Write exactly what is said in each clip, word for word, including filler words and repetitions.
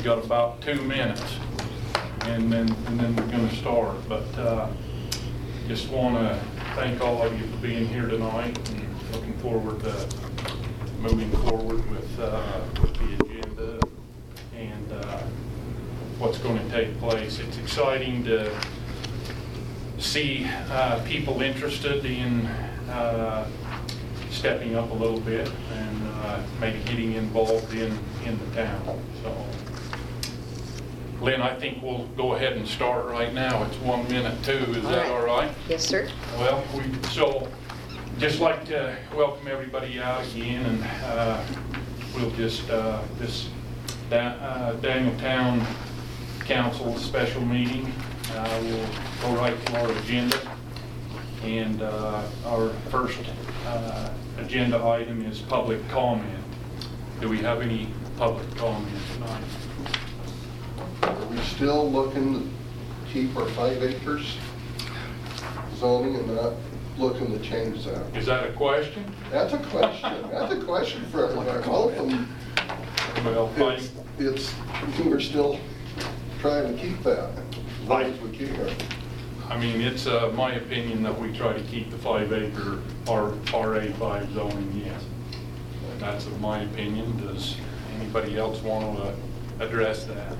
got about two minutes, and then and then we're going to start. But uh, just want to thank all of you for being here tonight, and looking forward to moving forward with uh, with the agenda and uh, what's going to take place. It's exciting to see uh, people interested in uh, stepping up a little bit and uh, maybe getting involved in, in the town. So, Lynn, I think we'll go ahead and start right now. It's one minute too. Is all that right. all right? Yes, sir. Well, we so just like to welcome everybody out again, and uh, we'll just uh, this da uh, Danieltown Council special meeting. Uh, we'll go right to our agenda, and uh, our first uh, agenda item is public comment. Do we have any public comment tonight? Are we still looking to keep our five acres zoning and not looking to change that? Is that a question? That's a question. That's a question for everybody. Both of them. Well, It's, it's, we're still trying to keep that as long as we keep it. I mean, it's uh, my opinion that we try to keep the five acre R A five zoning, yes. That's my opinion. Does anybody else want to uh, address that?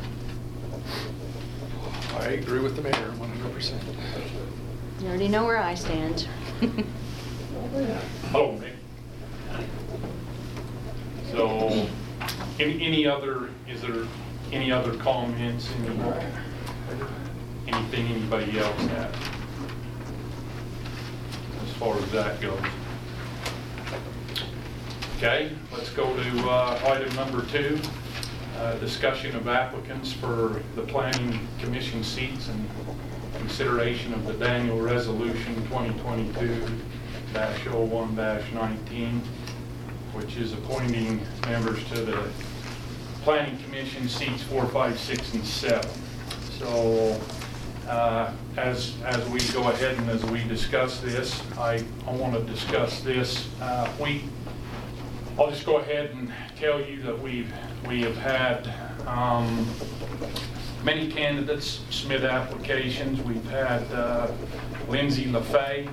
I agree with the mayor one hundred percent. You already know where I stand. Hello, Nick. So, any, any other, is there any other comments, any, anything anybody else has as far as that goes? Okay, let's go to uh, item number two, uh, discussion of applicants for the Planning Commission seats and consideration of the Daniel Resolution twenty twenty-two dash oh one dash nineteen, which is appointing members to the Planning Commission seats four, five, six, and seven. So uh, as as we go ahead and as we discuss this, I, I want to discuss this. Uh, we I'll just go ahead and tell you that we've we have had um, many candidates submit applications. We've had uh, Lindsay LaFay,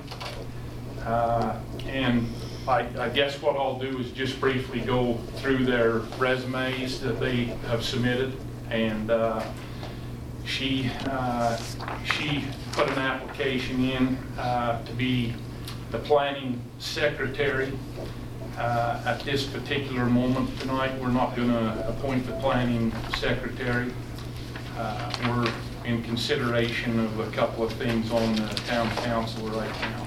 uh, and I, I guess what I'll do is just briefly go through their resumes that they have submitted. And uh, she uh, she put an application in uh, to be the planning secretary. Uh, at this particular moment tonight, we're not going to appoint the planning secretary. Uh, we're in consideration of a couple of things on the town council right now.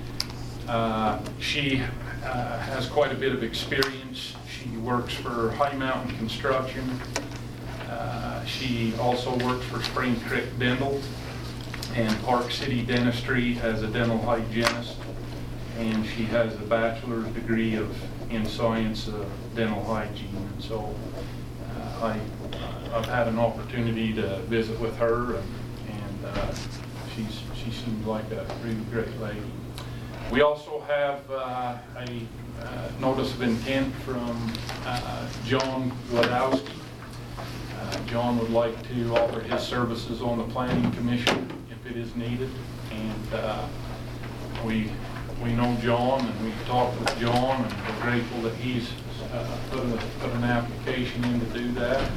Uh, she uh, has quite a bit of experience. She works for High Mountain Construction. Uh, she also works for Spring Creek Dental and Park City Dentistry as a dental hygienist. And she has a bachelor's degree of in science of dental hygiene. And so uh, I, I've had an opportunity to visit with her, and, and uh, she's, she seems like a really great lady. We also have uh, a uh, notice of intent from uh, John Wadowski. Uh, John would like to offer his services on the Planning Commission if it is needed. And uh, we We know John, and we've talked with John, and we're grateful that he's uh, put, a, put an application in to do that.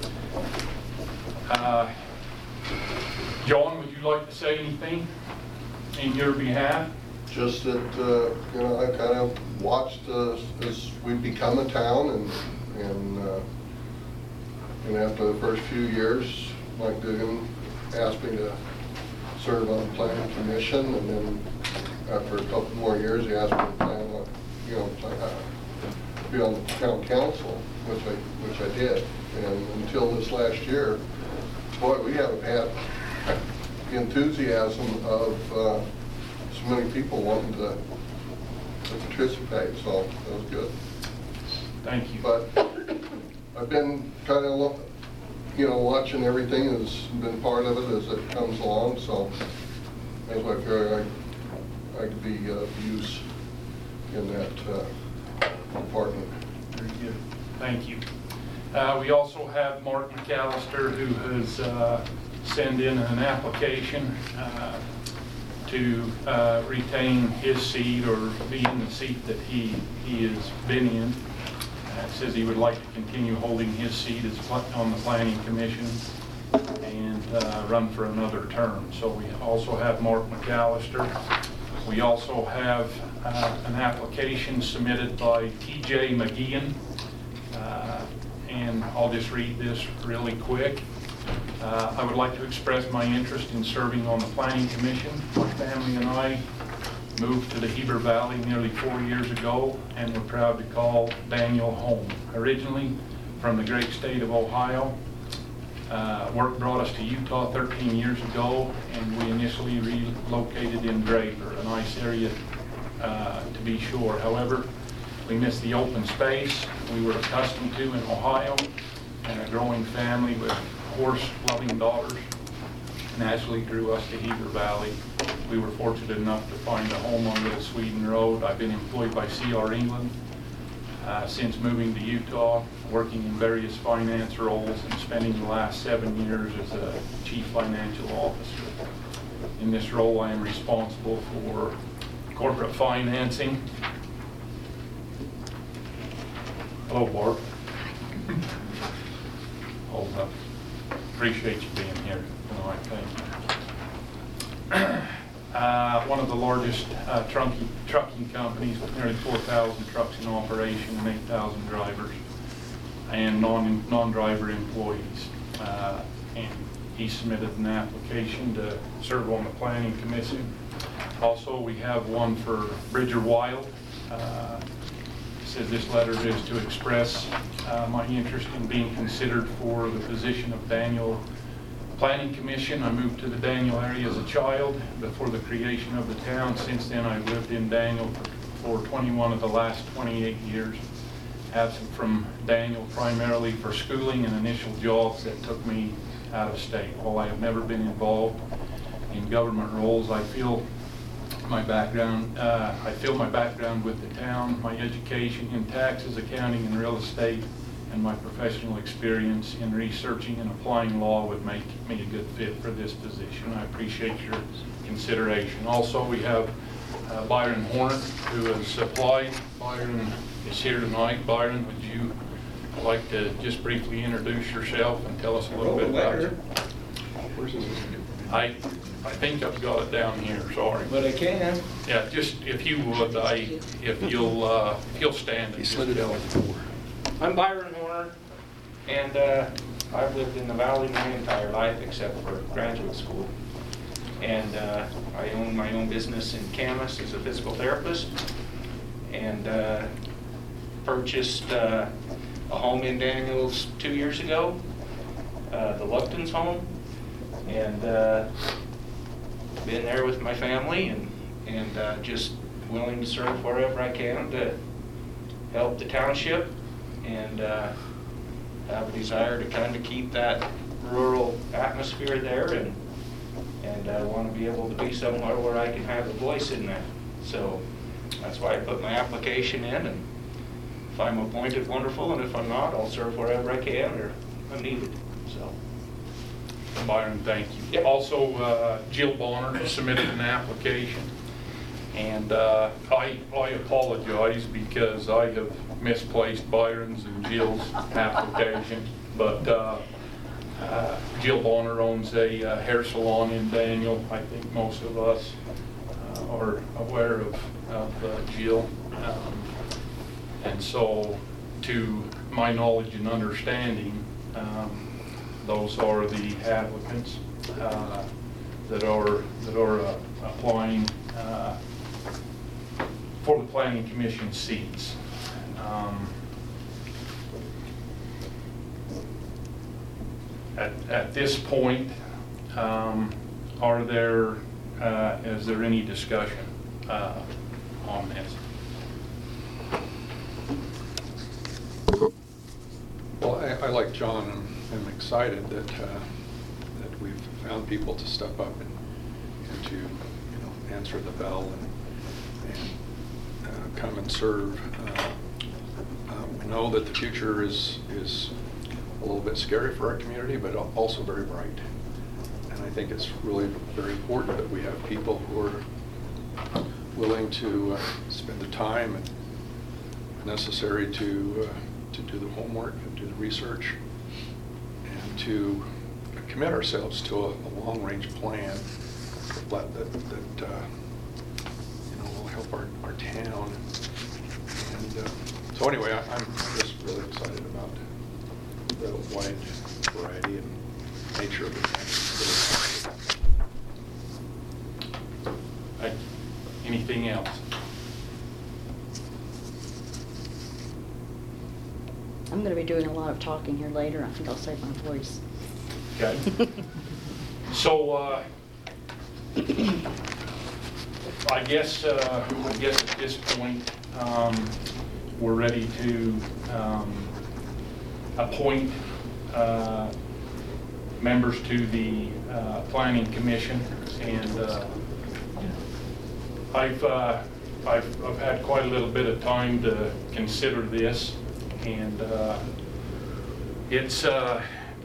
Uh, John, would you like to say anything in your behalf? Just that, uh, you know, I kind of watched uh, as we become a town, and, and, uh, and after the first few years, Mike Dugan asked me to serve on the Planning Commission, and then after a couple more years, he asked me to plan on, you know, uh, be on the town council, which I which I did. And until this last year, boy, we haven't had the enthusiasm of uh, so many people wanting to, to participate. So that was good. Thank you. But I've been kind of, you know, watching everything that's been part of it as it comes along. So as I figure I. I could be uh, of use in that uh, department. Very good. Thank you. Uh, We also have Mark McAllister, who has uh, sent in an application uh, to uh, retain his seat or be in the seat that he, he has been in. Uh, Says he would like to continue holding his seat as pla- on the Planning Commission and uh, run for another term. So we also have Mark McAllister. We also have uh, an application submitted by T J McGeehan. Uh, and I'll just read this really quick. Uh, I would like to express my interest in serving on the Planning Commission. My family and I moved to the Heber Valley nearly four years ago, and we're proud to call Daniel home. Originally from the great state of Ohio, uh, work brought us to Utah thirteen years ago, and we initially relocated in Draper, a nice area uh, to be sure. However, we missed the open space we were accustomed to in Ohio, and a growing family with horse-loving daughters naturally drew us to Heber Valley. We were fortunate enough to find a home on Little Sweden Road. I've been employed by C R England uh, since moving to Utah, working in various finance roles and spending the last seven years as a chief financial officer. In this role, I am responsible for corporate financing. Hello, Bart. Hold up. Appreciate you being here tonight. Thank you. Uh, one of the largest uh, trucking, trucking companies with nearly four thousand trucks in operation and eight thousand drivers and non, non-driver employees. Uh, and he submitted an application to serve on the Planning Commission. Also, we have one for Bridger Wild. Uh, says this letter is to express uh, my interest in being considered for the position of Daniel Planning Commission. I moved to the Daniel area as a child before the creation of the town. Since then, I've lived in Daniel for twenty-one of the last twenty-eight years. Absent from Daniel primarily for schooling and initial jobs that took me out of state. While I have never been involved in government roles, I feel my background, uh, I feel my background with the town, my education in taxes, accounting, and real estate, and my professional experience in researching and applying law would make me a good fit for this position. I appreciate your consideration. Also, we have uh, Byron Hornet, who has applied. Byron is here tonight. Byron, would you like to just briefly introduce yourself and tell us a little bit about you? Where's this? I, I think I've got it down here, sorry. But I can. Yeah, just if you would, I, if you'll, uh, if you'll stand and He just slid it tell out us. before. I'm Byron Horner, and uh, I've lived in the Valley my entire life except for graduate school. And uh, I own my own business in Camas as a physical therapist, and uh, purchased uh, a home in Daniels two years ago, uh, the Lupton's home, and uh, been there with my family, and, and uh, just willing to serve wherever I can to help the township, and uh, have a desire to kind of keep that rural atmosphere there, and and uh, want to be able to be somewhere where I can have a voice in that. So that's why I put my application in, and if I'm appointed, wonderful, and if I'm not, I'll serve wherever I can or I'm needed. So. Byron, thank you. Yep. Also, uh, Jill Bonner has submitted an application, and uh, I, I apologize because I have misplaced Byron's and Jill's application, but uh, uh, Jill Bonner owns a uh, hair salon in Daniel. I think most of us uh, are aware of, of uh, Jill. Um, and so, to my knowledge and understanding, um, those are the applicants uh, that are that are uh, applying uh, for the Planning Commission seats. Um, at, at this point, um, are there uh, is there any discussion uh, on this? Well, I, I like John, and I'm excited that uh, that we've found people to step up and, and to, you know, answer the bell and, and uh, come and serve. Uh, uh, we know that the future is is a little bit scary for our community, but al- also very bright. And I think it's really very important that we have people who are willing to uh, spend the time and necessary to uh, to do the homework and do the research and to commit ourselves to a, a long-range plan that, that, that uh, you know, will help our, our town. And uh, so anyway, I, I'm just really excited about the wide variety and nature of the things. Right. Anything else? I'm going to be doing a lot of talking here later. I think I'll save my voice. Okay. So, uh, I guess, uh, I guess at this point, um, we're ready to, um, appoint, uh, members to the, uh, Planning Commission. And, uh, I've, uh, I've, I've had quite a little bit of time to consider this, and, uh, it's, uh,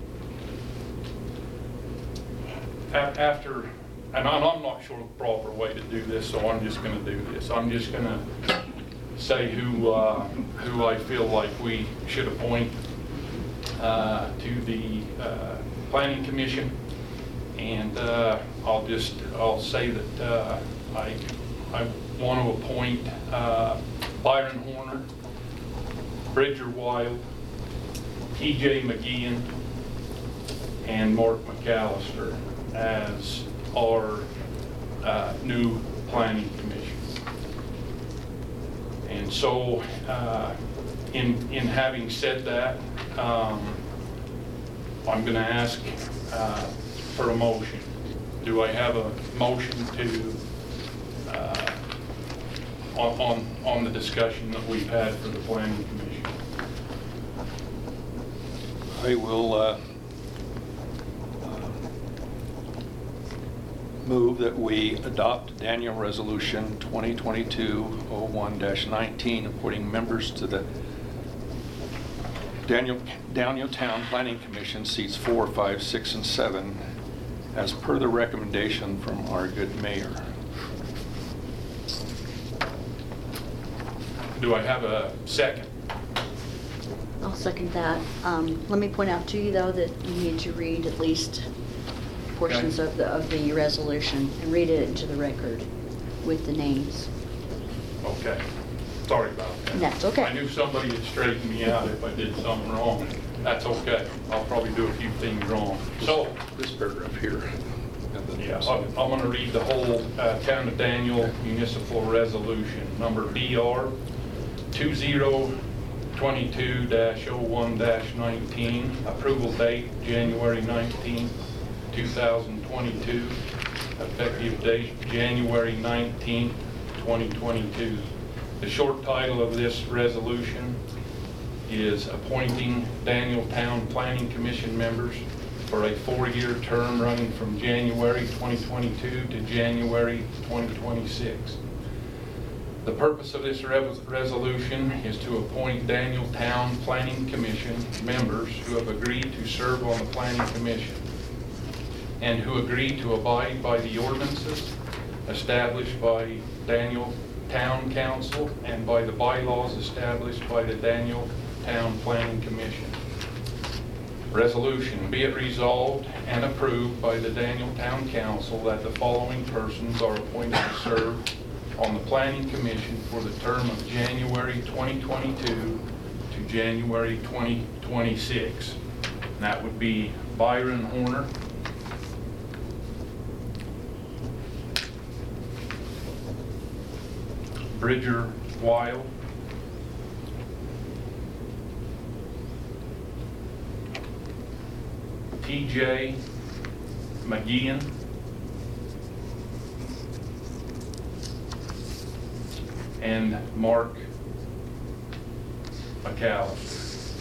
after, and I'm I'm not sure the proper way to do this, so I'm just going to do this. I'm just going to say who uh, who I feel like we should appoint uh, to the uh, Planning Commission, and uh, I'll just I'll say that uh, I I want to appoint uh, Byron Horner, Bridger Wild, T J McGeehan, and Mark McAllister as our uh, new Planning Commission. And so, uh, in in having said that, um, I'm going to ask uh, for a motion. Do I have a motion to uh, on, on on the discussion that we've had for the Planning Commission? I will uh, move that we adopt Daniel Resolution twenty twenty-two oh one dash nineteen, appointing members to the Daniel, Daniel Town Planning Commission seats four, five, six, and seven, as per the recommendation from our good mayor. Do I have a second? I'll second that. Um, Let me point out to you, though, that you need to read at least portions Okay. of the, of the resolution and read it into the record with the names. Okay. Sorry about that. That's okay. I knew somebody would straighten me out if I did something wrong. That's okay. I'll probably do a few things wrong. So, This paragraph here. and then- yeah, I'm, I'm going to read the whole uh, Town of Daniel Municipal Resolution, number B R two zero two two dash oh one dash nineteen, approval date January nineteenth, two thousand twenty-two, effective date January nineteenth, twenty twenty-two. The short title of this resolution is appointing Daniel Town Planning Commission members for a four-year term running from January twenty twenty-two to January twenty twenty-six. The purpose of this re- resolution is to appoint Daniel Town Planning Commission members who have agreed to serve on the Planning Commission and who agree to abide by the ordinances established by Daniel Town Council and by the bylaws established by the Daniel Town Planning Commission. Resolution, be it resolved and approved by the Daniel Town Council that the following persons are appointed to serve on the Planning Commission for the term of January twenty twenty-two to January twenty twenty-six. And that would be Byron Horner, Bridger Wild, T J McGeehan, and Mark McAllister.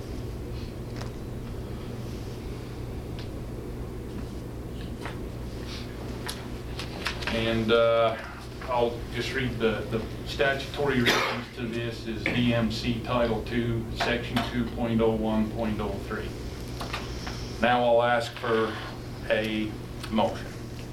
And uh, I'll just read the, the statutory reference to this is D M C Title two, Section two point oh one point oh three. Now I'll ask for a motion.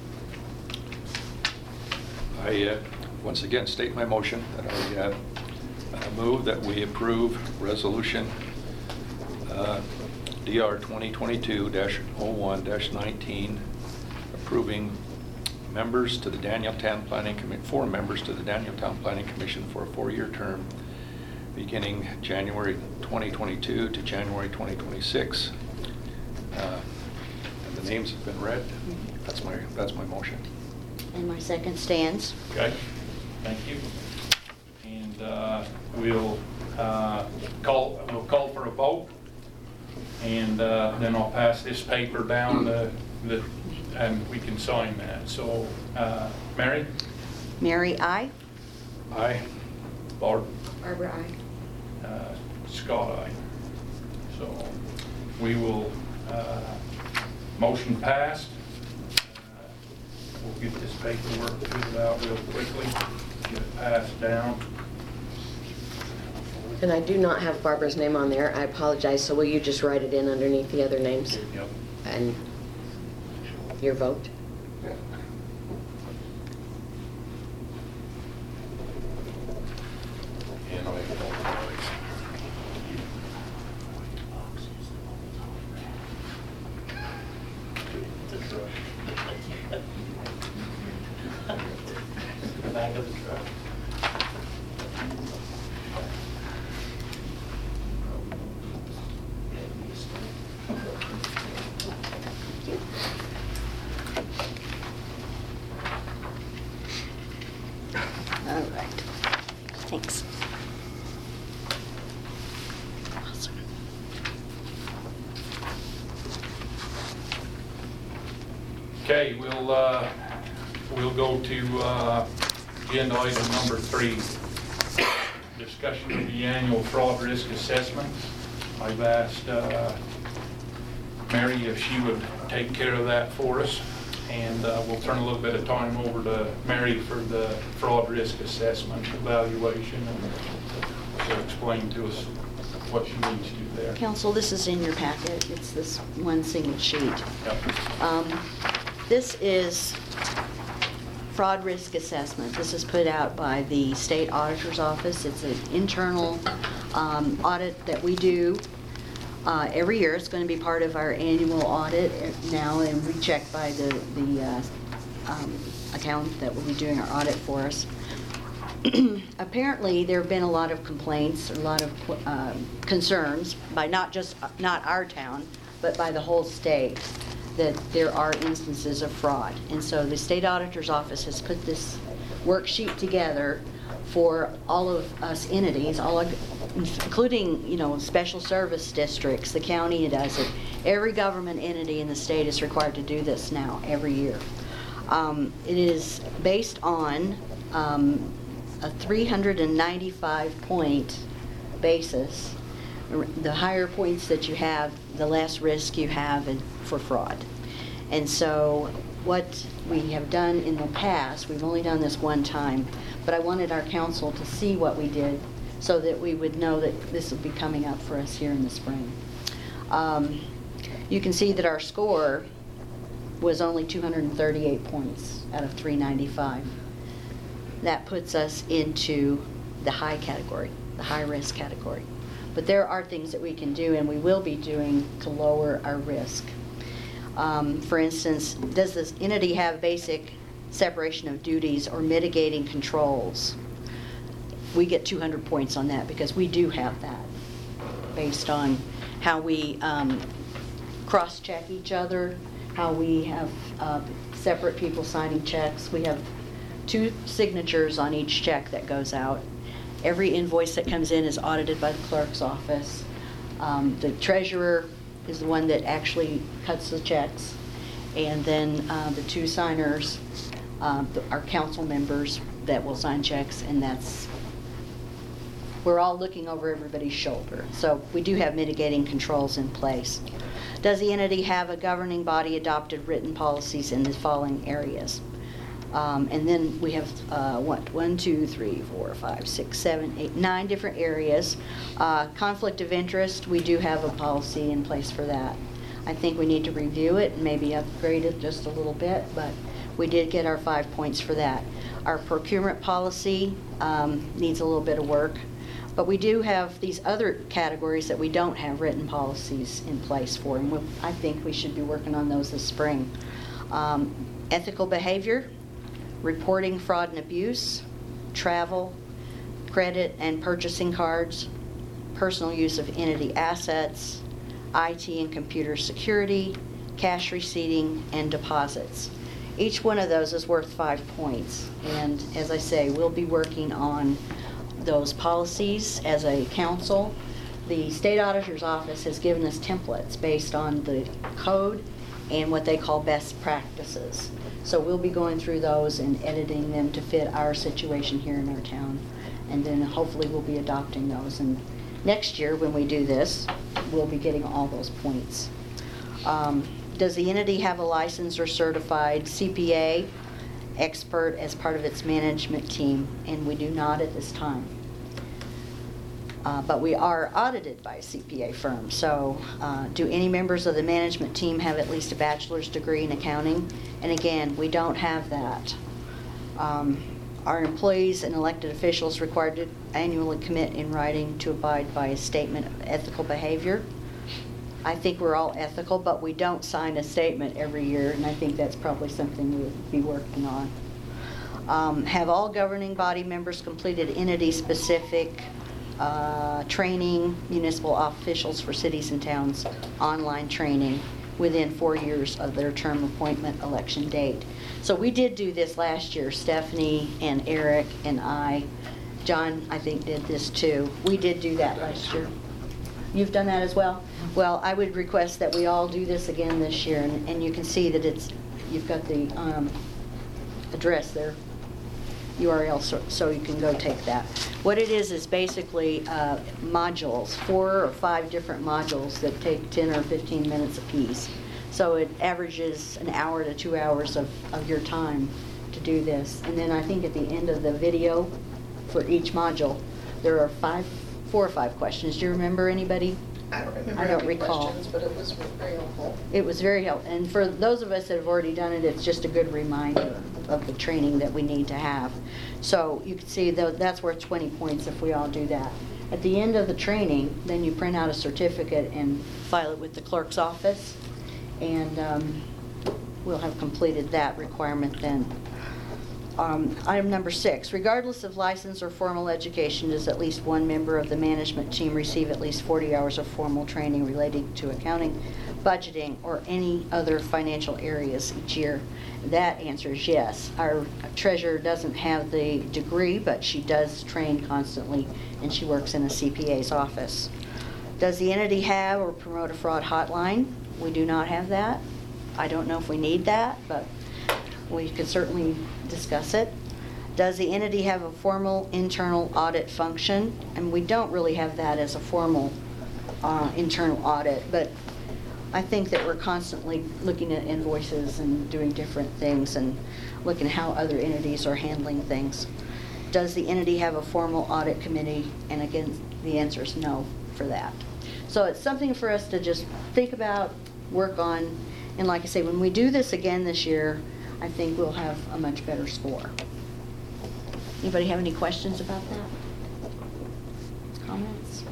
I, uh, once again, state my motion that I uh, uh, move that we approve Resolution uh, D R twenty twenty-two dash oh one dash nineteen, approving members to the Danieltown Planning Commission, four members to the Danieltown Planning Commission for a four-year term, beginning January twenty twenty-two to January twenty twenty-six. Uh, and the names have been read. That's my that's my motion. And my second stands. Okay, thank you. And uh, we'll uh, call we'll call for a vote, and uh, then I'll pass this paper down the the and we can sign that. So, uh, Mary, Mary, aye. Aye. Barb, Barbara, aye. uh, Scott, aye. So we will uh, motion passed. We'll get this paperwork filled out real quickly, get it passed down. And I do not have Barbara's name on there. I apologize. So will you just write it in underneath the other names? Yep. And your vote? Yeah. And I'll make it all right. Back of the truck. All right. Thanks. Awesome. Okay, we'll, uh, we'll go to uh, agenda item number three, discussion of the annual fraud risk assessment. I've asked uh, Mary if she would take care of that for us, and uh, we'll turn a little bit of time over to Mary for the fraud risk assessment evaluation, and she'll explain to us what she needs to do there. Council, this is in your packet. It's this one single sheet. Yep. Um, This is fraud risk assessment. This is put out by the State Auditor's Office. It's an internal um, audit that we do uh, every year. It's going to be part of our annual audit now, and we check by the, the uh, um, accountant that will be doing our audit for us. Apparently, there have been a lot of complaints, a lot of uh, concerns by not just, not our town, but by the whole state, that there are instances of fraud. And so the State Auditor's Office has put this worksheet together for all of us entities, all of, including, you know, special service districts. The county does it. Every government entity in the state is required to do this now every year. Um, it is based on um, a three hundred ninety-five point basis. The higher points that you have, the less risk you have in, for fraud. And so what we have done in the past, we've only done this one time, but I wanted our council to see what we did so that we would know that this will be coming up for us here in the spring. Um, you can see that our score was only two hundred thirty-eight points out of three ninety-five. That puts us into the high category, the high risk category. But there are things that we can do, and we will be doing, to lower our risk. Um, for instance, does this entity have basic separation of duties or mitigating controls? We get two hundred points on that because we do have that, based on how we um, cross-check each other, how we have uh, separate people signing checks. We have two signatures on each check that goes out. Every invoice that comes in is audited by the clerk's office. Um, the treasurer is the one that actually cuts the checks. And then uh, the two signers uh, the, are council members that will sign checks, and that's, we're all looking over everybody's shoulder. So we do have mitigating controls in place. Does the entity have a governing body adopted written policies in the following areas? Um, and then we have uh, what, one, two, three, four, five, six, seven, eight, nine different areas. Uh, conflict of interest, we do have a policy in place for that. I think we need to review it and maybe upgrade it just a little bit, but we did get our five points for that. Our procurement policy um, needs a little bit of work, but we do have these other categories that we don't have written policies in place for, and we'll, I think we should be working on those this spring. Um, ethical behavior, reporting fraud and abuse, travel, credit and purchasing cards, personal use of entity assets, I T and computer security, cash receipting, and deposits. Each one of those is worth five points. And as I say, we'll be working on those policies as a council. The state auditor's office has given us templates based on the code and what they call best practices. So we'll be going through those and editing them to fit our situation here in our town. And then hopefully we'll be adopting those. And next year when we do this, we'll be getting all those points. Um, does the entity have a licensed or certified C P A expert as part of its management team? And we do not at this time. Uh, but we are audited by a C P A firm. So uh, do any members of the management team have at least a bachelor's degree in accounting? And again, we don't have that. Um, Are employees and elected officials required to annually commit in writing to abide by a statement of ethical behavior? I think we're all ethical, but we don't sign a statement every year, and I think that's probably something we'll be working on. Um, have all governing body members completed entity-specific uh, training, municipal officials for cities and towns, online training within four years of their term appointment election date? So we did do this last year. Stephanie and Eric and I, John, I think, did this too. We did do that last year. You've done that as well? Well, I would request that we all do this again this year, and, and you can see that it's, you've got the um, address there, U R L, so, so you can go take that. What it is is basically uh, modules, four or five different modules that take ten or fifteen minutes apiece. So it averages an hour to two hours of, of your time to do this. And then I think at the end of the video for each module, there are five, four or five questions. Do you remember anybody? I don't remember I don't any recall. questions, but it was very helpful. It was very helpful. And for those of us that have already done it, it's just a good reminder of the training that we need to have. So you can see though that's worth twenty points if we all do that. At the end of the training, then you print out a certificate and file it with the clerk's office. And um, we'll have completed that requirement then. Um, item number six, regardless of license or formal education, does at least one member of the management team receive at least forty hours of formal training relating to accounting, budgeting, or any other financial areas each year? That answer is yes. Our treasurer doesn't have the degree, but she does train constantly, and she works in a C P A's office. Does the entity have or promote a fraud hotline? We do not have that. I don't know if we need that, but we could certainly discuss it. Does the entity have a formal internal audit function? And we don't really have that as a formal uh, internal audit, but I think that we're constantly looking at invoices and doing different things and looking at how other entities are handling things. Does the entity have a formal audit committee? And again, the answer is no for that. So it's something for us to just think about, work on, and like I say, when we do this again this year, I think we'll have a much better score. Anybody have any questions about that? Comments?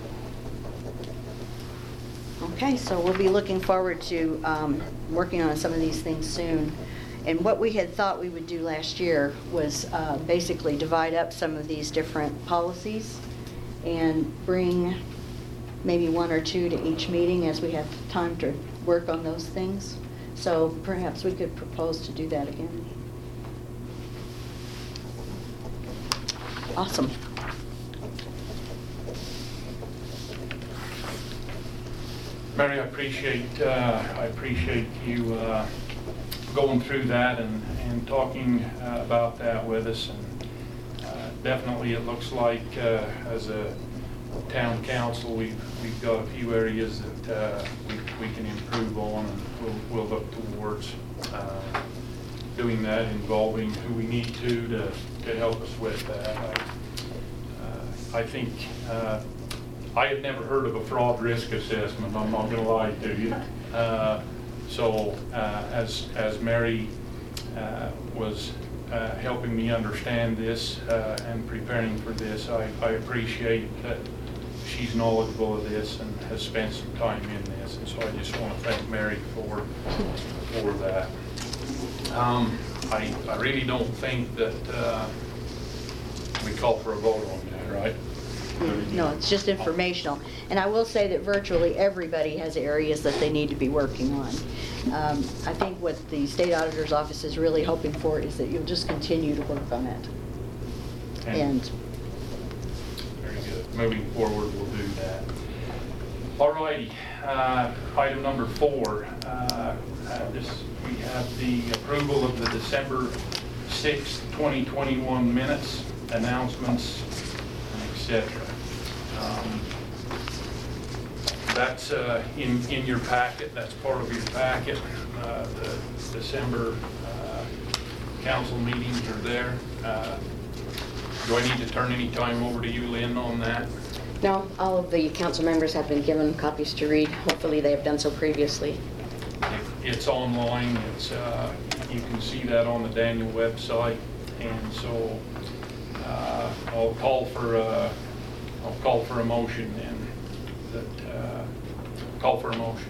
Okay, so we'll be looking forward to um, working on some of these things soon. And what we had thought we would do last year was uh, basically divide up some of these different policies and bring maybe one or two to each meeting as we have time to work on those things. So perhaps we could propose to do that again. Awesome. Mary, I appreciate uh, I appreciate you uh, going through that and, and talking uh, about that with us. And uh, definitely, it looks like uh, as a town council, we've we've got a few areas that uh, we we can improve on, and we'll we'll look towards uh, doing that, involving who we need to to to help us with that. I, uh, I think uh, I had never heard of a fraud risk assessment, I'm not gonna lie to you. Uh, So, uh, as, as Mary uh, was uh, helping me understand this uh, and preparing for this, I, I appreciate that she's knowledgeable of this and has spent some time in this, and so I just want to thank Mary for, for that. Um, I, I really don't think that uh, we call for a vote on that, right? No, it's just informational. And I will say that virtually everybody has areas that they need to be working on. Um, I think what the state auditor's office is really hoping for is that you'll just continue to work on it. And Very good. Moving forward, we'll do that. All righty. Uh, item number four. Uh, uh, this we have the approval of the December sixth, twenty twenty-one minutes, announcements, et cetera. Um, That's uh, in, in your packet, that's part of your packet. Uh, The December uh, council meetings are there. Uh, Do I need to turn any time over to you, Lynn, on that? No, all of the council members have been given copies to read. Hopefully, they have done so previously. It- It's online, it's, uh, you can see that on the Daniel website. And so uh, I'll call for, uh, I'll call for a motion then. That, uh, call for a motion.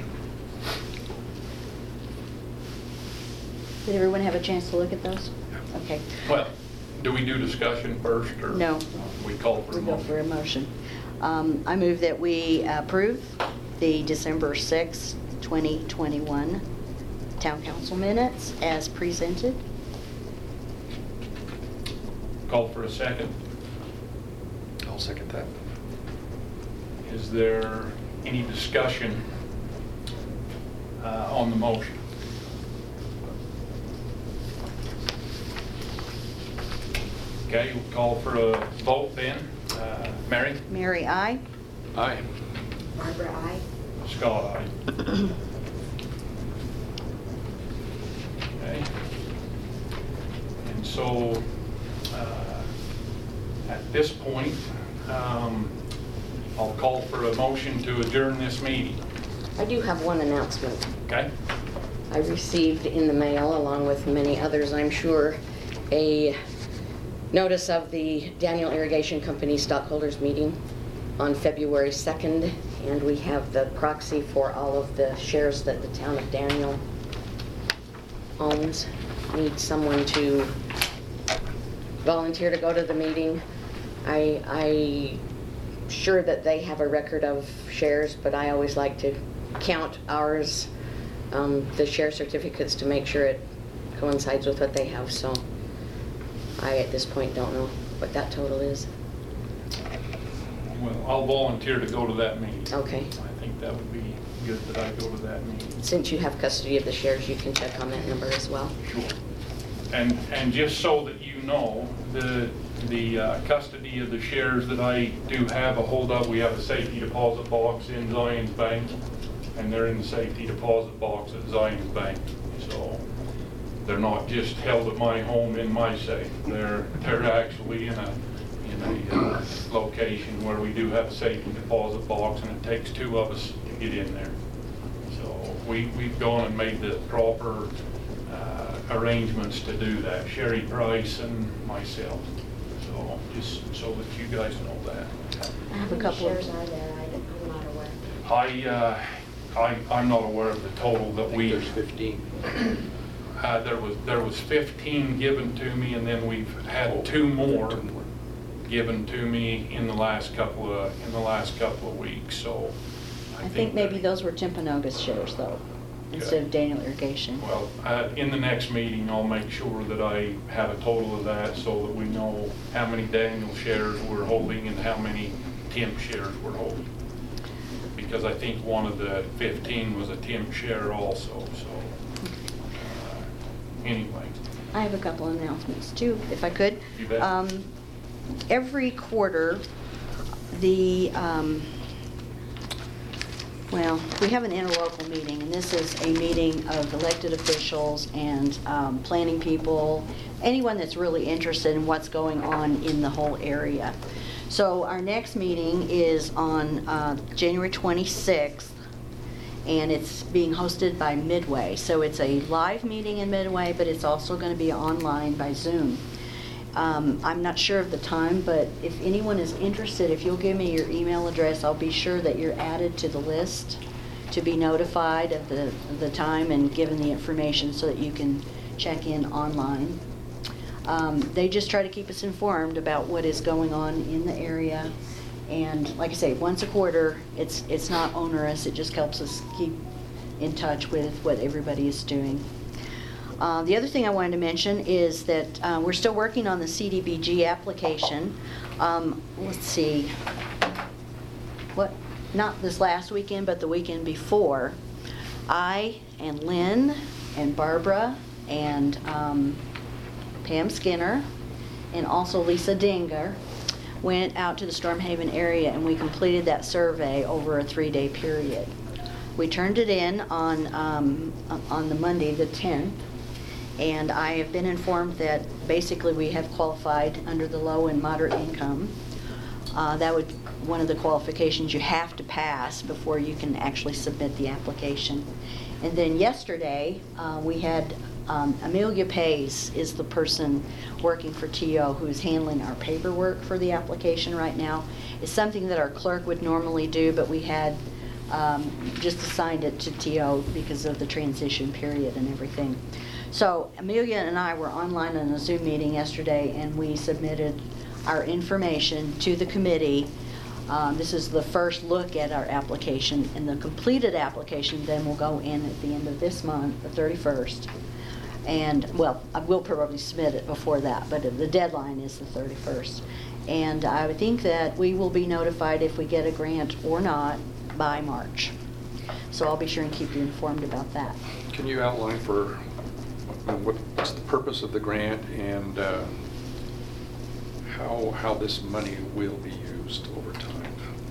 did everyone have a chance to look at those? Okay. Well, do we do discussion first, or? No. We call for a We go motion? for a motion. Um, I move that we approve the December sixth, twenty twenty-one town council minutes as presented. Call for a second. I'll second that. Is there any discussion uh, on the motion? Okay, we'll call for a vote then. Uh, Mary? Mary, aye. Aye. Barbara, aye. Scott, aye. Okay. And so, uh, at this point, um, I'll call for a motion to adjourn this meeting. I do have one announcement. Okay? I received in the mail, along with many others, I'm sure, a notice of the Daniel Irrigation Company stockholders meeting on February second, and we have the proxy for all of the shares that the town of Daniel owns. Need someone to volunteer to go to the meeting. I, I sure that they have a record of shares, but I always like to count ours, um, the share certificates, to make sure it coincides with what they have. So I, at this point, don't know what that total is. Well, I'll volunteer to go to that meeting. Okay. I think that would be good that I go to that meeting. Since you have custody of the shares, you can check on that number as well. Sure. And, and just so that you know, the, the uh, custody of the shares that I do have a hold of, we have a safety deposit box in Zions Bank, and they're in the safety deposit box at Zions Bank. So they're not just held at my home in my safe. They're, they're actually in a, in a uh, location where we do have a safety deposit box, and it takes two of us to get in there. So we, we've gone and made the proper uh, arrangements to do that, Sherry Price and myself. So just so that you guys know that. I have a couple of... shares are there? I don't- I'm not aware. I, uh, I, I'm not aware of the total that I think we... there's fifteen. Uh, there was, there was fifteen given to me, and then we've had two more Two more. given to me in the last couple of, in the last couple of weeks, so. I think maybe that- those were Timpanogos shares, though, instead of Daniel Irrigation. Well, uh, in the next meeting, I'll make sure that I have a total of that so that we know how many Daniel shares we're holding and how many Tim shares we're holding. Because I think one of the fifteen was a Tim share also, so. uh, Anyway. I have a couple announcements too, if I could. You bet. Um, Every quarter, the, um, well, we have an interlocal meeting, and this is a meeting of elected officials and um, planning people, anyone that's really interested in what's going on in the whole area. So our next meeting is on uh, January twenty-sixth, and it's being hosted by Midway. So it's a live meeting in Midway, but it's also going to be online by Zoom. Um, I'm not sure of the time, but if anyone is interested, if you'll give me your email address, I'll be sure that you're added to the list to be notified of the, of the time and given the information so that you can check in online. Um, they just try to keep us informed about what is going on in the area. And like I say, once a quarter, it's, it's not onerous. It just helps us keep in touch with what everybody is doing. Uh, the other thing I wanted to mention is that uh, we're still working on the C D B G application. Um, let's see, what, not this last weekend, but the weekend before, I and Lynn and Barbara and um, Pam Skinner and also Lisa Dinger went out to the Storm Haven area, and we completed that survey over a three-day period. We turned it in on, um, on the Monday, the tenth. And I have been informed that basically we have qualified under the low and moderate income. Uh, that would one of the qualifications you have to pass before you can actually submit the application. And then yesterday uh, we had um, Amelia Pays is the person working for T O who's handling our paperwork for the application right now. It's something that our clerk would normally do, but we had um, just assigned it to T O because of the transition period and everything. So Amelia and I were online on a Zoom meeting yesterday, and we submitted our information to the committee. Um, this is the first look at our application, and the completed application then will go in at the end of this month, the thirty-first. And, well, I will probably submit it before that, but the deadline is the thirty-first. And I would think that we will be notified if we get a grant or not by March. So I'll be sure and keep you informed about that. Can you outline for what's the purpose of the grant and uh, how how this money will be used over time?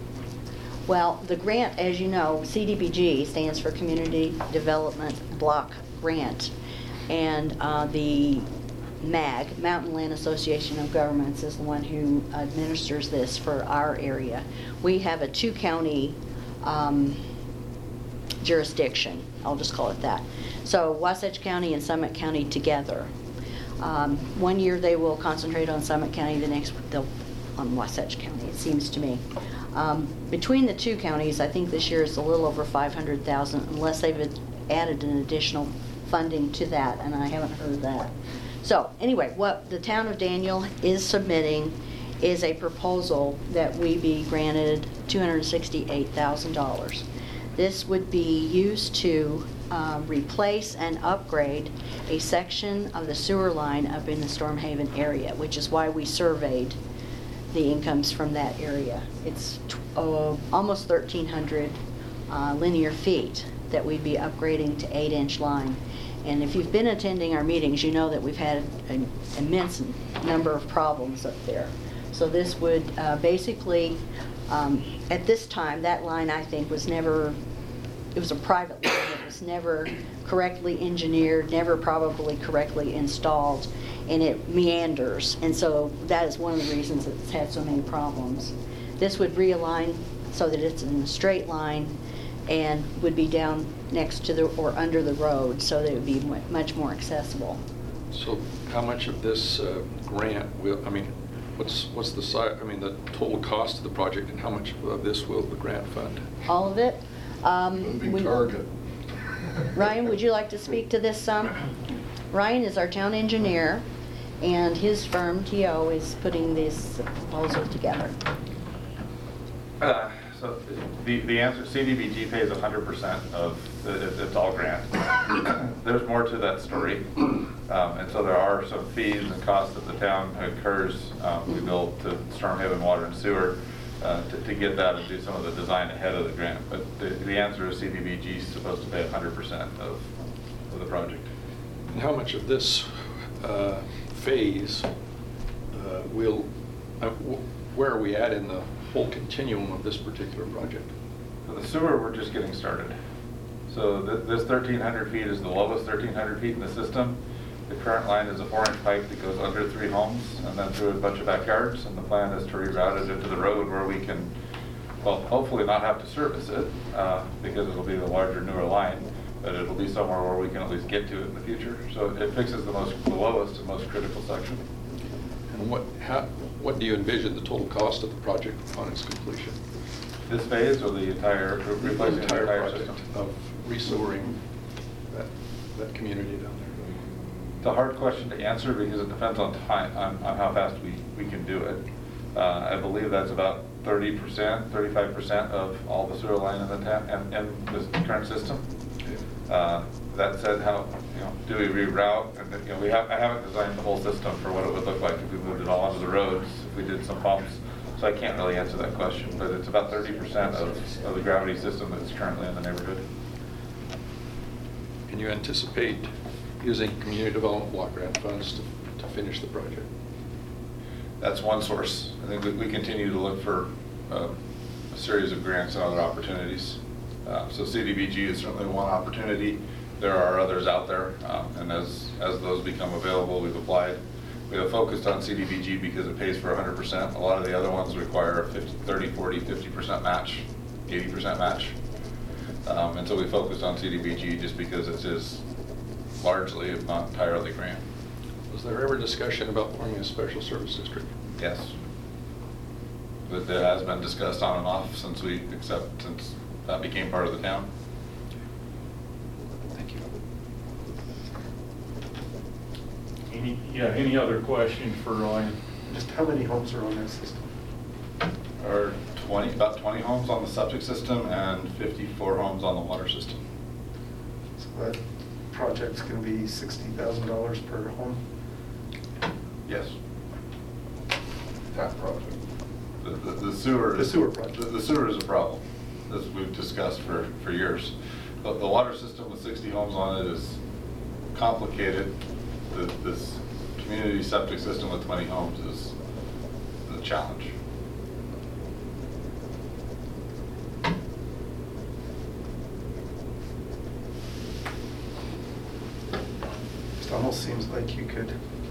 Well, the grant, as you know, C D B G stands for Community Development Block Grant. And uh, the M A G, Mountain Land Association of Governments, is the one who administers this for our area. We have a two-county um, jurisdiction, I'll just call it that. So Wasatch County and Summit County together. Um, one year they will concentrate on Summit County, the next they'll on Wasatch County, it seems to me. Um, between the two counties, I think this year is a little over five hundred thousand, unless they've added an additional funding to that, and I haven't heard that. So anyway, what the town of Daniel is submitting is a proposal that we be granted two hundred sixty-eight thousand dollars. This would be used to uh, replace and upgrade a section of the sewer line up in the Storm Haven area, which is why we surveyed the incomes from that area. It's uh, almost thirteen hundred uh, linear feet that we'd be upgrading to eight inch line. And if you've been attending our meetings, you know that we've had an immense number of problems up there. So this would uh, basically, um, at this time, that line, I think, was never, it was a private line. It was never correctly engineered, never probably correctly installed, and it meanders. And so that is one of the reasons that it's had so many problems. This would realign so that it's in a straight line and would be down next to the, or under the road, so that it would be much more accessible. So how much of this uh, grant will, I mean, what's what's the size, I mean, the total cost of the project, and how much of this will the grant fund? All of it? Um, It'd be we- Target. Ryan, would you like to speak to this some? Ryan is our town engineer, and his firm, T O, is putting this proposal together. Uh, So the, the answer, C D B G pays one hundred percent of, the, it- it's all grant. There's more to that story. Um, and so there are some fees and costs that the town incurs. Um, we bill to Storm Haven Water and Sewer uh, to, to get that and do some of the design ahead of the grant. But the, the answer is C D B G is supposed to pay one hundred percent of, of the project. And how much of this uh, phase uh, will, uh, wh- where are we at in the whole continuum of this particular project? For the sewer, we're just getting started. So th this thirteen hundred feet is the lowest thirteen hundred feet in the system. The current line is a four-inch pipe that goes under three homes and then through a bunch of backyards, and the plan is to reroute it into the road where we can, well, hopefully not have to service it, uh, because it'll be the larger, newer line, but it'll be somewhere where we can at least get to it in the future. So it fixes the most, the lowest and most critical section. And what, how, what do you envision the total cost of the project upon its completion? This phase or the entire, replacing the entire project system? of resouring that, that community down there? It's a hard question to answer because it depends on time, on, on how fast we, we can do it. Uh, I believe that's about thirty percent, thirty-five percent of all the sewer line in the town, and, and this current system. Uh, that said, how, you know, do we reroute? And, you know, we have, I haven't designed the whole system for what it would look like if we moved it all onto the roads, if we did some pumps. So I can't really answer that question, but it's about thirty percent of, of the gravity system that's currently in the neighborhood. Can you anticipate using community development block grant funds to, to finish the project? That's one source. I think we, we continue to look for uh, a series of grants and other opportunities. Uh, so C D B G is certainly one opportunity. There are others out there, um, and as, as those become available, we've applied. We have focused on C D B G because it pays for one hundred percent. A lot of the other ones require a fifty, thirty, forty, fifty percent match, eighty percent match. Um, and so we focused on C D B G just because it is largely, if not entirely, grant. Was there ever discussion about forming a special service district? Yes. That that has been discussed on and off since we, except since that became part of the town. Thank you. Any, yeah, any other questions for Ryan? Just how many homes are on that system? There are twenty, about twenty homes on the septic system and fifty-four homes on the water system. So that project's gonna be sixty thousand dollars per home? Yes. That project. The, the the sewer. The sewer project. The, the sewer is a problem, as we've discussed for, for years. The, the water system with sixty homes on it is complicated. The, this community septic system with twenty homes is the challenge. It almost seems like you could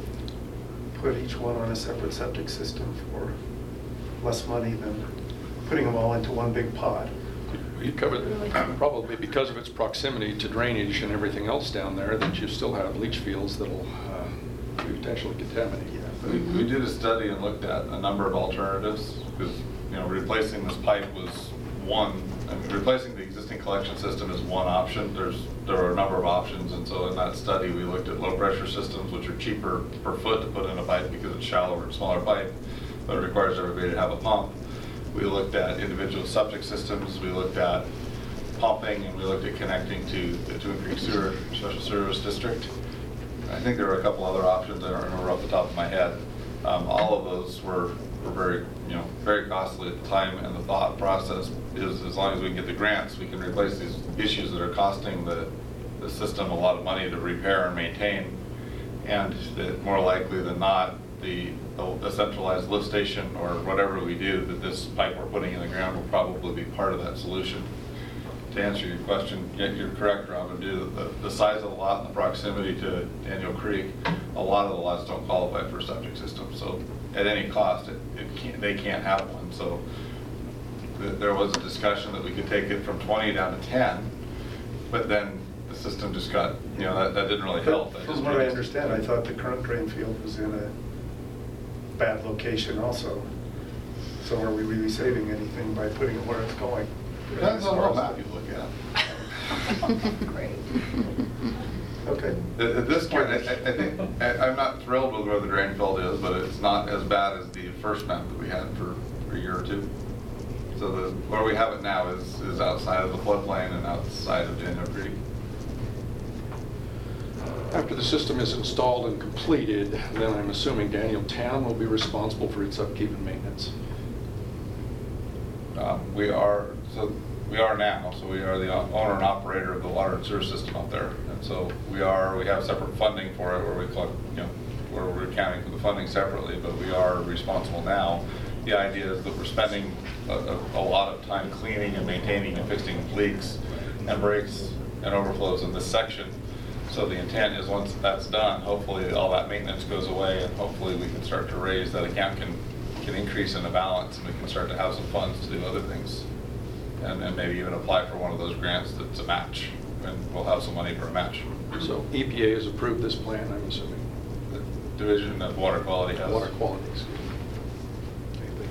put each one on a separate septic system for less money than putting them all into one big pot. You covered, probably because of its proximity to drainage and everything else down there, that you still have leach fields that'll uh, be potentially contaminated. Yeah. We, we did a study and looked at a number of alternatives, because, you know, replacing this pipe was one, I mean, replacing the existing collection system is one option. There's, there are a number of options, and so in that study, we looked at low pressure systems, which are cheaper per foot to put in a pipe because it's shallower and smaller pipe, but it requires everybody to have a pump. We looked at individual septic systems, we looked at pumping, and we looked at connecting to the Twin Creek Sewer Special Service District. I think there were a couple other options, I don't remember off the top of my head. Um, all of those were, were very, you know, very costly at the time, and the thought process is as long as we can get the grants, we can replace these issues that are costing the, the system a lot of money to repair and maintain, and that more likely than not, the, the centralized lift station or whatever we do, that this pipe we're putting in the ground will probably be part of that solution. To answer your question, yeah, you're correct, Robin, due to the, the size of the lot and the proximity to Daniel Creek, a lot of the lots don't qualify for a septic system. So at any cost, it, it can't, they can't have one. So th there was a discussion that we could take it from twenty down to ten, but then the system just got, you know, that, that didn't really help. That just From what I made it- understand, I thought the current drain field was in a bad location also. So are we really saving anything by putting it where it's going? Depends on what map you look at. Great. Okay. At, at this point, I, I I think, I, I'm not thrilled with where the drain field is, but it's not as bad as the first map that we had for, for a year or two. So the, where we have it now is, is outside of the floodplain and outside of Daniel Creek. After the system is installed and completed, then I'm assuming Daniel Town will be responsible for its upkeep and maintenance. Um, we are, so we are now, so we are the owner and operator of the water and sewer system out there. And so we are, we have separate funding for it where we collect, you know, where we're accounting for the funding separately, but we are responsible now. The idea is that we're spending a, a, a lot of time cleaning and maintaining and fixing leaks and breaks and overflows in this section. So the intent is, once that's done, hopefully all that maintenance goes away, and hopefully we can start to raise, that account can, can increase in the balance, and we can start to have some funds to do other things. And, and maybe even apply for one of those grants that's a match, and we'll have some money for a match. So E P A has approved this plan, I'm assuming? The Division of Water Quality has. Water quality, excuse me. Okay, thank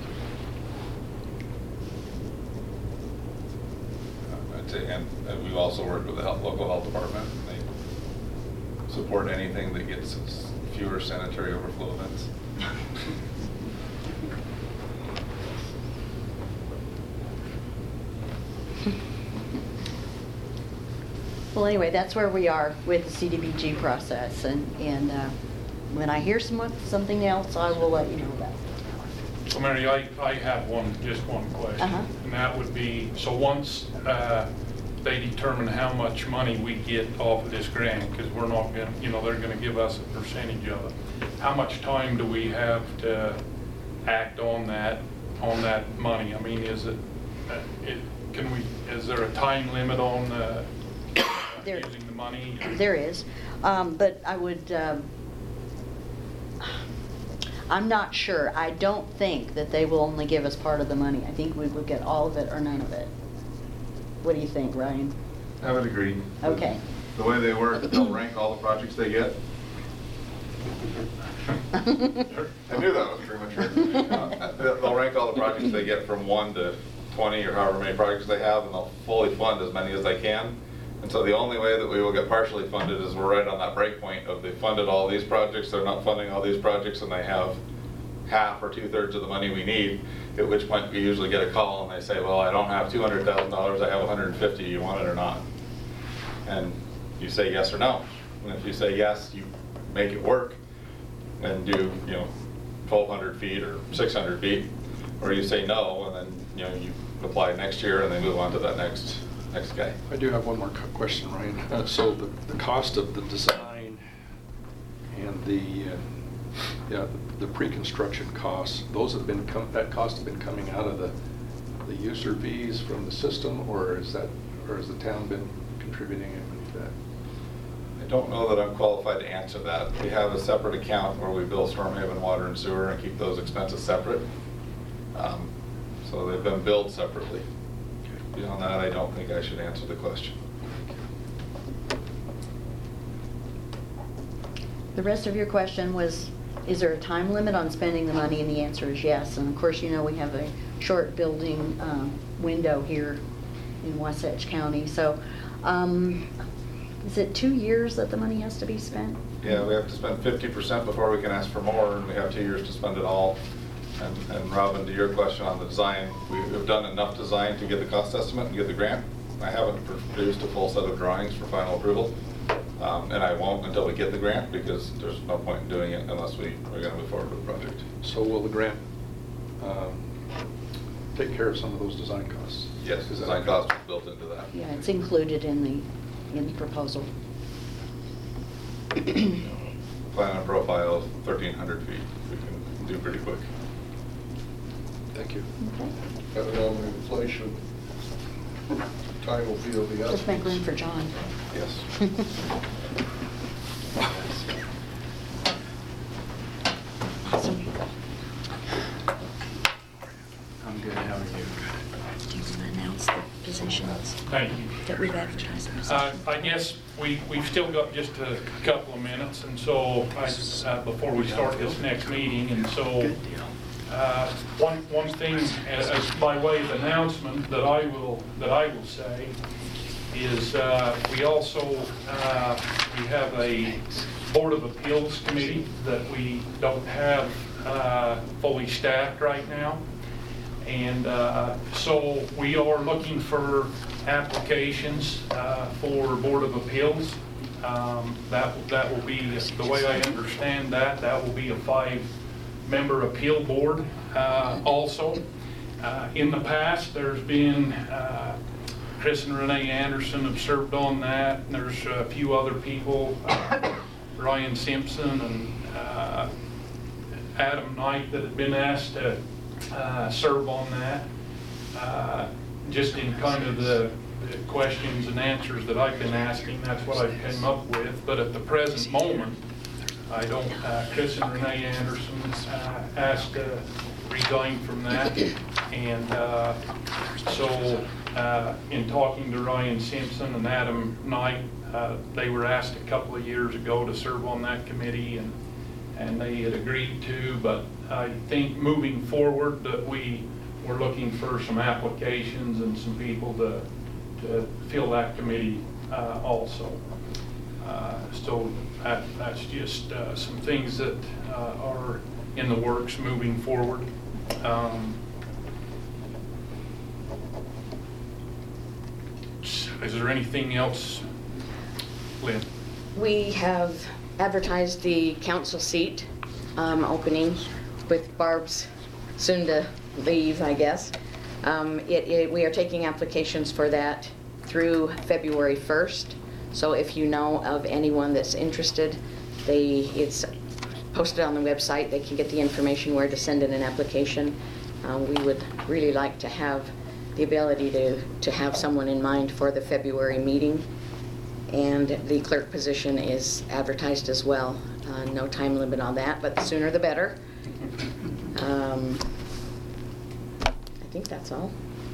you. Uh, I'd say, and uh, we've also worked with the health, local health department. They support anything that gets us fewer sanitary overflow events. Well, anyway, that's where we are with the C D B G process, and, and uh, when I hear some, something else, I will let you know about it. So Mary, I, I have one, just one question. Uh-huh. And that would be, so once uh, they determine how much money we get off of this grant, because we're not going to, you know, they're going to give us a percentage of it, how much time do we have to act on that, on that money? I mean, is it, uh, it can we, is there a time limit on uh, There- using the money? There is, um, but I would, um, I'm not sure. I don't think that they will only give us part of the money. I think we will get all of it or none of it. What do you think, Ryan? I would agree. Okay. The way they work, they'll rank all the projects they get. I knew that was premature. Uh, They'll rank all the projects they get from one to twenty or however many projects they have, and they'll fully fund as many as they can. And so the only way that we will get partially funded is we're right on that break point of they funded all these projects, they're not funding all these projects, and they have half or two-thirds of the money we need, at which point we usually get a call and they say, well, I don't have two hundred thousand dollars, I have one hundred fifty, you want it or not? And you say yes or no. And if you say yes, you make it work and do, you know, twelve hundred feet or six hundred feet, or you say no, and then, you know, you apply next year and they move on to that next next guy. I do have one more cu- question, Ryan. Uh, So the, the cost of the design and the, uh, yeah, the, the pre-construction costs, those have been, com- that cost have been coming out of the, the user fees from the system, or is that, or has the town been contributing any money to that? I don't know that I'm qualified to answer that. We have a separate account where we bill Stormhaven Water and Sewer and keep those expenses separate. Um, So they've been billed separately. Beyond that, I don't think I should answer the question. The rest of your question was, is there a time limit on spending the money? And the answer is yes. And of course, you know, we have a short building um, window here in Wasatch County. So um, is it two years that the money has to be spent? Yeah, we have to spend fifty percent before we can ask for more, and we have two years to spend it all. And, and Robin, to your question on the design, we've done enough design to get the cost estimate and get the grant. I haven't produced a full set of drawings for final approval, um, and I won't until we get the grant, because there's no point in doing it unless we are going to move forward with the project. So will the grant um, take care of some of those design costs? Yes, because design cost is built into that. Yeah, it's included in the, in the proposal. Plan and profile of thirteen hundred feet, we can do pretty quick. Thank you. Okay. Economic inflation, time will be of the essence. Just make room for John. Yes. Awesome. I'm good, how are you? Do you want to announce the positions Thank you. that we've advertised? Uh, I guess we, we've still got just a couple of minutes, and so, I, uh, before we start this next meeting, and so, Good deal. uh, one, one thing, as, as by way of announcement, that I will, that I will say, is, uh, we also, uh, we have a Board of Appeals committee that we don't have, uh, fully staffed right now. And uh, so we are looking for applications uh, for Board of Appeals. Um, That, that will be, the way I understand that, that will be a five-member appeal board uh, also. Uh, In the past, there's been, uh, Chris and Renee Anderson have served on that, and there's a few other people, uh, Ryan Simpson and uh, Adam Knight, that have been asked to Uh, serve on that, uh, just in kind of the, the questions and answers that I've been asking. That's what I've come up with. But at the present moment, I don't, uh, Chris and Renee Anderson uh, asked to resign from that. And uh, so uh, in talking to Ryan Simpson and Adam Knight, uh, they were asked a couple of years ago to serve on that committee, and and they had agreed to. But I think moving forward that we were looking for some applications and some people to, to fill that committee uh, also. Uh, so that, that's just uh, some things that uh, are in the works moving forward. Um, is there anything else, Lynn? We have advertised the council seat um, opening with Barb's soon to leave, I guess. Um, it, it, we are taking applications for that through February first. So if you know of anyone that's interested, they, it's posted on the website. They can get the information where to send in an application. Uh, we would really like to have the ability to, to have someone in mind for the February meeting. And the clerk position is advertised as well. Uh, no time limit on that, but the sooner the better. Um, I think that's all.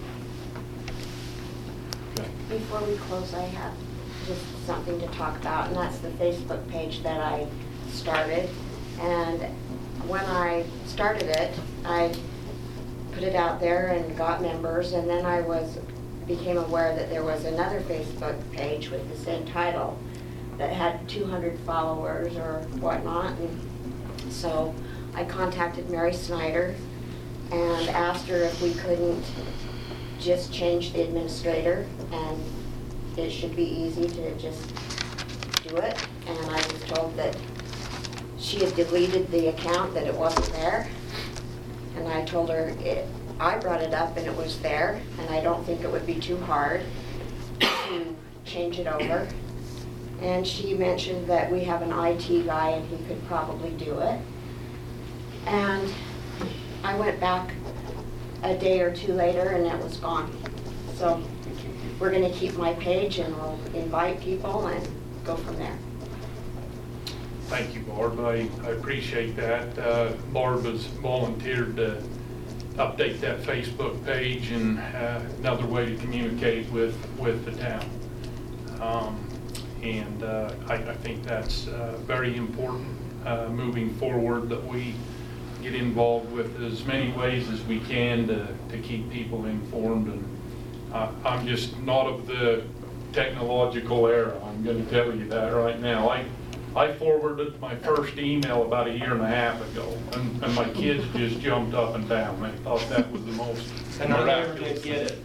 Before we close, I have just something to talk about, and that's the Facebook page that I started. And when I started it, I put it out there and got members, and then I was became aware that there was another Facebook page with the same title that had two hundred followers or whatnot. And so I contacted Mary Snyder and asked her if we couldn't just change the administrator, and it should be easy to just do it. And I was told that she had deleted the account, that it wasn't there. And I told her it, I brought it up and it was there, and I don't think it would be too hard to change it over. And she mentioned that we have an I T guy and he could probably do it. And I went back a day or two later and it was gone. So we're going to keep my page and we'll invite people and go from there. Thank you, Barb. I, I appreciate that. Uh, Barb has volunteered to update that Facebook page, and uh, another way to communicate with, with the town. Um, and uh, I, I think that's uh, very important uh, moving forward, that we get involved with as many ways as we can to, to keep people informed. And uh, I'm just not of the technological era, I'm going to tell you that right now. I, I forwarded my first email about a year and a half ago, and, and my kids just jumped up and down. They thought that was the most And I never miraculous did get thing.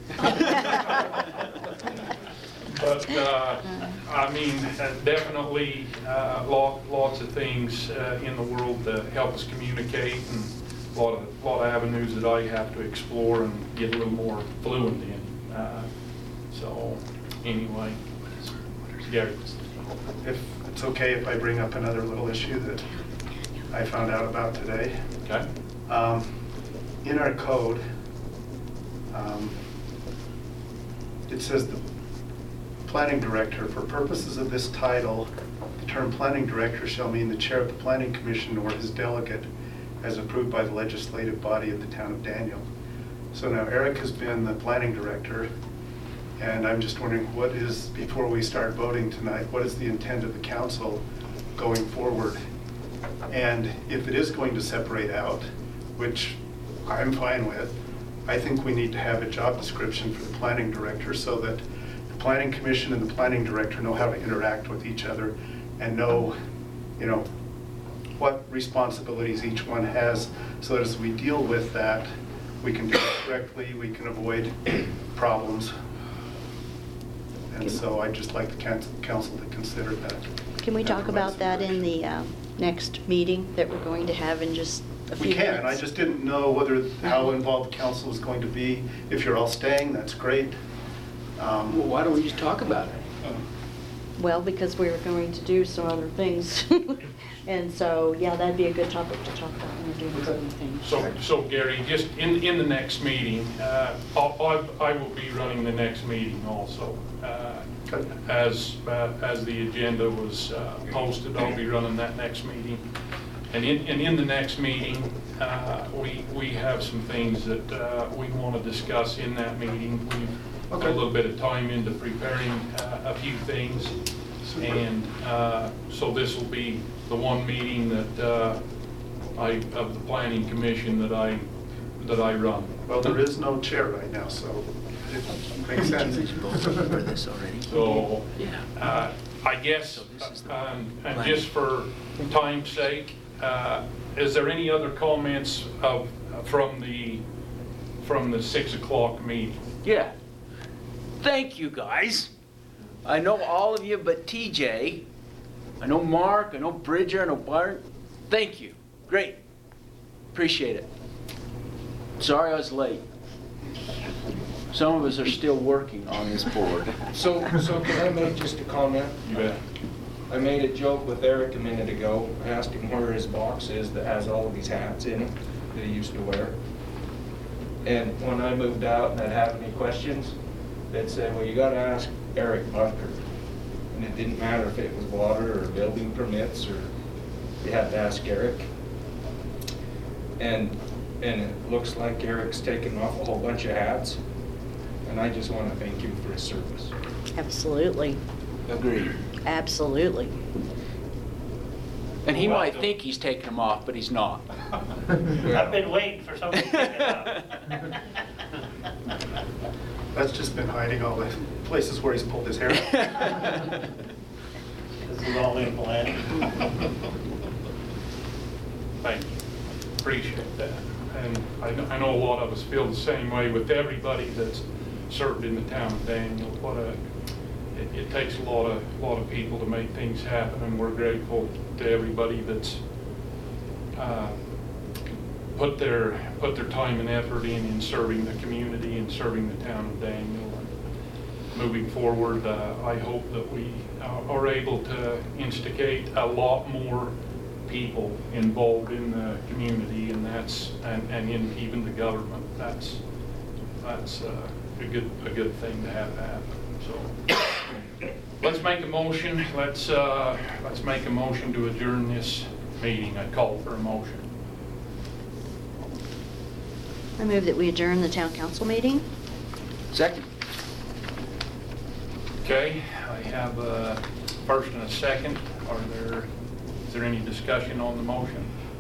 it. But, uh, I mean, uh, definitely uh, lot, lots of things uh, in the world to help us communicate, and a lot of, lot of avenues that I have to explore and get a little more fluent in. Uh, so, anyway, Gary. If it's okay if I bring up another little issue that I found out about today. Okay. Um, in our code, um, it says the planning director, for purposes of this title, the term planning director shall mean the chair of the planning commission or his delegate as approved by the legislative body of the town of Daniel. So now Eric has been the planning director, and I'm just wondering what is, before we start voting tonight, what is the intent of the council going forward? And if it is going to separate out, which I'm fine with, I think we need to have a job description for the planning director so that the planning commission and the planning director know how to interact with each other and know, you know, what responsibilities each one has, so that as we deal with that, we can do it correctly, we can avoid problems. And so I'd just like the council council to consider that. Can we talk about that in the uh, next meeting that we're going to have in just a few We minutes? can, I just didn't know whether, how involved the council was going to be. If you're all staying, that's great. Um, Well, why don't we just talk about it? Well, because we were going to do some other things. And so, yeah, that'd be a good topic to talk about when we're doing some other things. So, so Gary, just in, in the next meeting, uh, I'll- I, I will be running the next meeting also. Uh, As, uh, as the agenda was uh, posted, I'll be running that next meeting. And in, and in the next meeting, uh, we, we have some things that uh, we want to discuss in that meeting. We've put a little bit of time into preparing uh, a few things. And uh, so this will be the one meeting that uh, I, of the planning commission that I, that I run. Well, there is no chair right now, so it makes sense. For this already? So, Yeah. uh, I guess, this is the um, and plan. just for time's sake, uh, is there any other comments of, from the, from the six o'clock meeting? Yeah. Thank you, guys. I know all of you but T J. I know Mark, I know Bridger, I know Bart. Thank you. Great. Appreciate it. Sorry I was late. Some of us are still working on this board. So, so can I make just a comment? You bet. I made a joke with Eric a minute ago. I asked him where his box is that has all of these hats in it that he used to wear. And when I moved out and I'd have any questions, they'd say, well, you gotta ask Eric Bunker. And it didn't matter if it was water or building permits, or you had to ask Eric. And, and it looks like Eric's taken off a whole bunch of hats. And I just want to thank him for his service. Absolutely, Agreed. absolutely. And he might think he's taking them off, but he's not. I've been waiting for somebody to pick it up. That's just been hiding all the places where he's pulled his hair out. This is all in plan. Thank you. Appreciate that. And I know, I know a lot of us feel the same way with everybody that's served in the town of Daniel. What a, it, it takes a lot of, lot of people to make things happen, and we're grateful to everybody that's uh, put their, put their time and effort in, in serving the community and serving the town of Daniel. And moving forward, uh, I hope that we uh, are able to instigate a lot more people involved in the community, and that's, and, and in even the government. That's, that's uh, a good, a good thing to have happen. So let's make a motion. Let's, uh, let's make a motion to adjourn this meeting. I call for a motion. I move that we adjourn the town council meeting. Second. Okay, I have a first and a second. Are there, is there any discussion on the motion?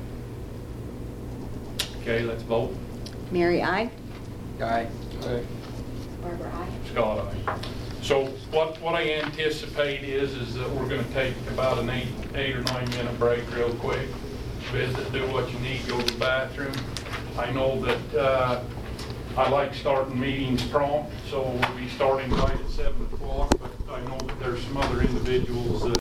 Okay, let's vote. Mary, aye? Aye. Barbara, aye. Scott, aye. So what, what I anticipate is, is that we're gonna take about an eight, eight or nine minute break real quick. Visit, do what you need, go to the bathroom. I know that, uh, I like starting meetings prompt, so we'll be starting right at seven o'clock, but I know that there's some other individuals that